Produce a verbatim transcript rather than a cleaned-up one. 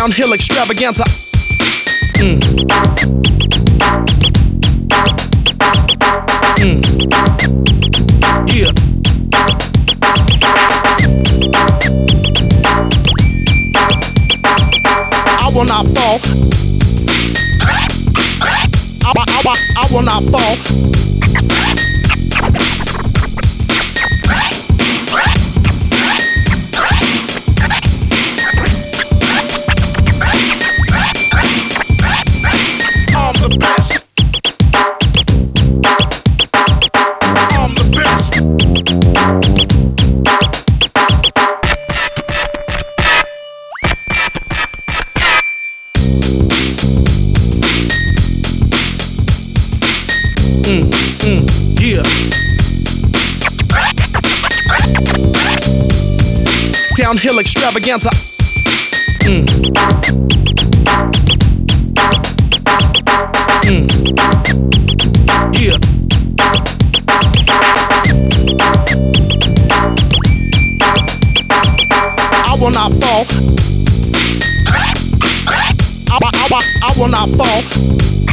Downhill extravaganza. Mm. Mm. Yeah. I will not fall. I, I, I, I will not fall. I'm the best. I'm the best. Mm, mm, yeah. Downhill extravaganza. Mm. Mm. Yeah. I will not fall. I, I, I, I will not fall.